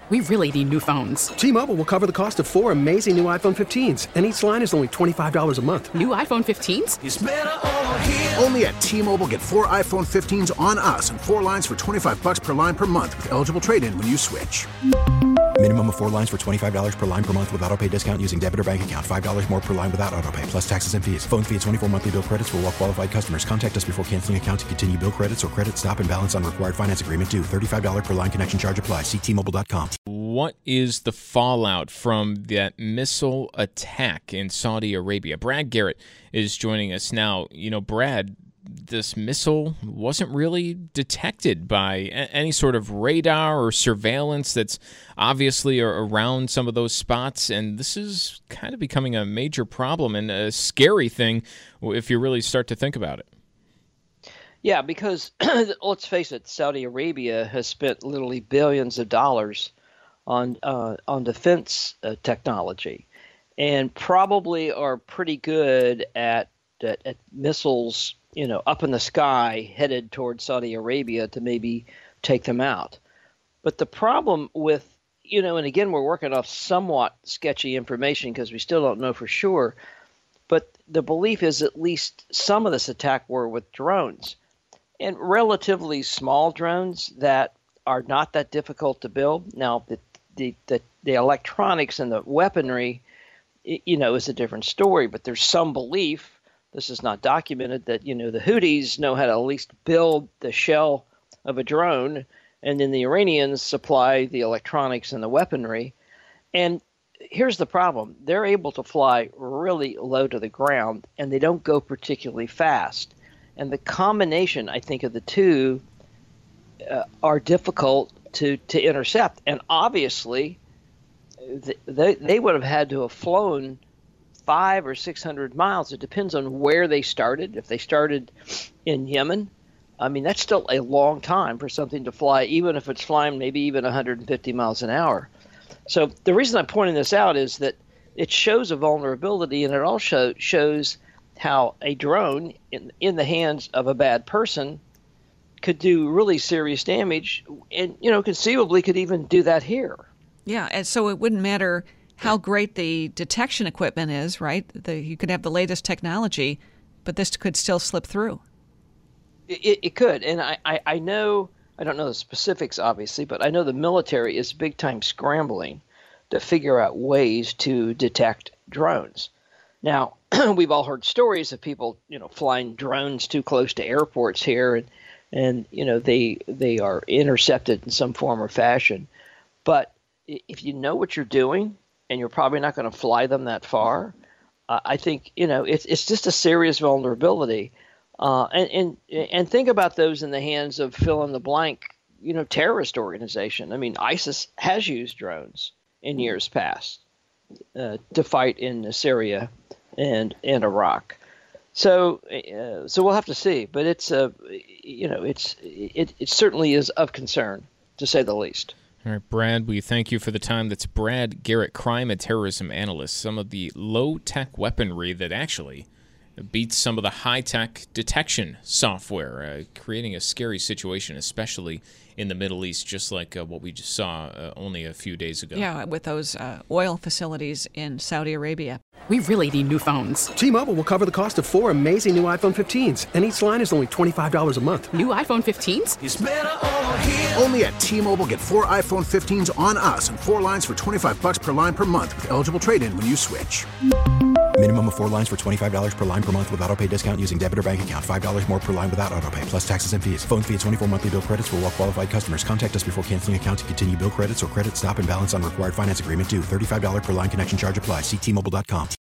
We really need new phones. T-Mobile will cover the cost of 4 amazing new iPhone 15s, and each line is only $25 a month. New iPhone 15s? It's better over here. Only at T-Mobile, get 4 iPhone 15s on us and 4 lines for $25 per line per month with eligible trade-in when you switch. Minimum of 4 lines for $25 per line per month with autopay discount using debit or bank account. $5 more per line without autopay, plus taxes and fees. Phone fee at 24 monthly bill credits for well-qualified customers. Contact us before canceling account to continue bill credits or credit stop and balance on required finance agreement due. $35 per line connection charge applies. See T-Mobile.com. What is the fallout from that missile attack in Saudi Arabia? Brad Garrett is joining us now. You know, Brad, this missile wasn't really detected by any sort of radar or surveillance that's obviously around some of those spots, and this is kind of becoming a major problem and a scary thing if you really start to think about it. Yeah, because let's face it, Saudi Arabia has spent literally billions of dollars on defense technology, and probably are pretty good at missiles, you know, up in the sky headed towards Saudi Arabia to maybe take them out. But the problem with, you know, and again, we're working off somewhat sketchy information because we still don't know for sure, but the belief is at least some of this attack were with drones, and relatively small drones that are not that difficult to build. Now, the electronics and the weaponry, you know, is a different story, but there's some belief, this is not documented, that, you know, the Houthis know how to at least build the shell of a drone, and then the Iranians supply the electronics and the weaponry. And here's the problem. They're able to fly really low to the ground, and they don't go particularly fast. And the combination, I think, of the two are difficult to intercept. And obviously, they would have had to have flown 500 or 600 miles. It depends on where they started. If they started in Yemen, I mean, that's still a long time for something to fly, even if it's flying maybe even 150 miles an hour. So the reason I'm pointing this out is that it shows a vulnerability, and it also shows how a drone in the hands of a bad person could do really serious damage, and, you know, conceivably could even do that here. Yeah, and so it wouldn't matter how great the detection equipment is, right? You could have the latest technology, but this could still slip through. It could, and I know, I don't know the specifics, obviously, but I know the military is big time scrambling to figure out ways to detect drones. Now, we've all heard stories of people, you know, flying drones too close to airports here, and you know, they are intercepted in some form or fashion. But if you know what you're doing, and you're probably not going to fly them that far, I think, you know, it's just a serious vulnerability. And think about those in the hands of fill in the blank, you know, terrorist organization. I mean, ISIS has used drones in years past to fight in Syria and Iraq. So we'll have to see, but it's you know, it certainly is of concern, to say the least. All right, Brad, we thank you for the time. That's Brad Garrett, crime and terrorism analyst. Some of the low-tech weaponry that actually beats some of the high-tech detection software, creating a scary situation, especially in the Middle East, just like what we just saw only a few days ago. Yeah, with those oil facilities in Saudi Arabia. We really need new phones. T-Mobile will cover the cost of 4 amazing new iPhone 15s, and each line is only $25 a month. New iPhone 15s? It's better over here. Only at T-Mobile, get 4 iPhone 15s on us and 4 lines for $25 per line per month with eligible trade-in when you switch. Minimum of 4 lines for $25 per line per month with autopay discount using debit or bank account. $5 more per line without autopay, plus taxes and fees. Phone fee at 24 monthly bill credits for well-qualified customers. Contact us before canceling account to continue bill credits or credit stop and balance on required finance agreement due. $35 per line connection charge applies. See T-Mobile.com.